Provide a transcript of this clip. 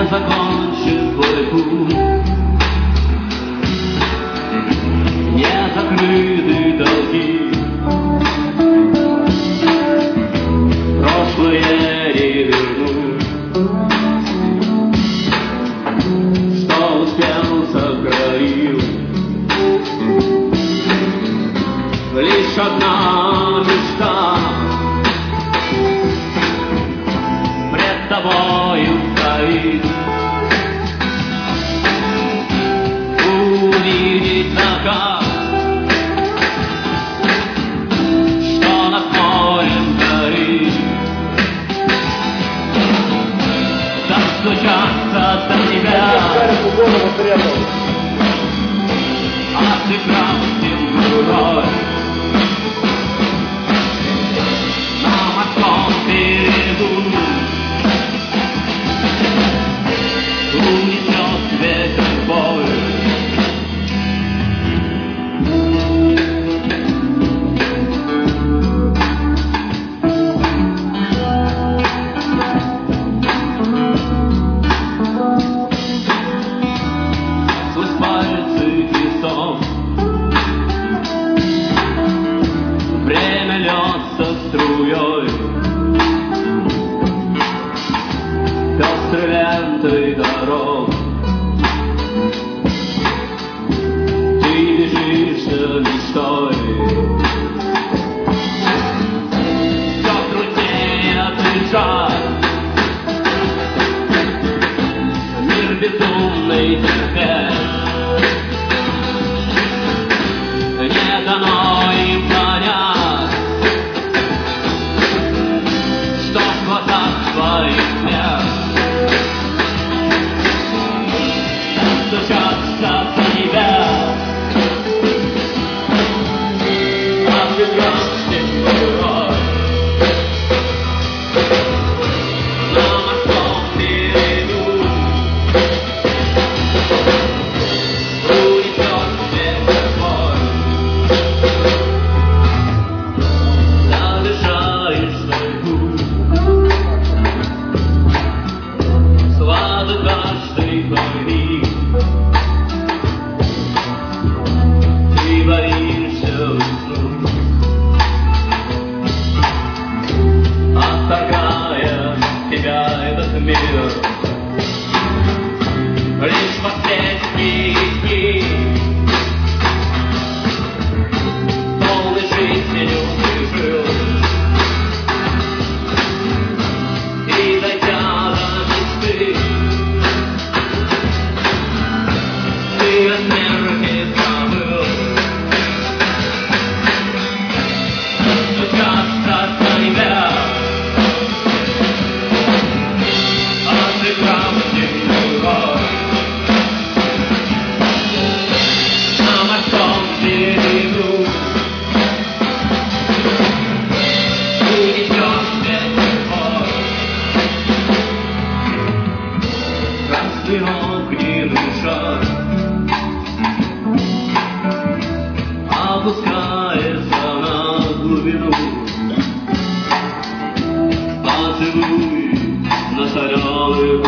закончит свой путь, не закрыты долги, прошлое не вернуть, что успел сохранил. Лишь одна мечта пред тобою стоит: увидеть закат, что над морем горит, достучаться до тебя, отыграв земную на морском берегу. Унесет ветер боль. Сквозь пальцы песок время льется струей, пестрой лентой дорог. Ты бежишь за мечтой, все труднее дышать, мир безумный терпеть, не дано им понять, что в глазах твоих смерть. Стучаться за тебя, отыграв земной рой, на морском берегу унесет ветер боль. Завершаешь свой путь, сладок каждый твой миг. Ты боишься уснуть, отторгая тебя этот мир. Лишь последние дни, полной жизнью ты жил, и дойдя до мечты, ты о смерти забыл. Стучаться за тебя, отыграв земной рой, на морском берегу унесет ветер боль. Красный огненный шар опускается на глубину. Поцелуй на соленых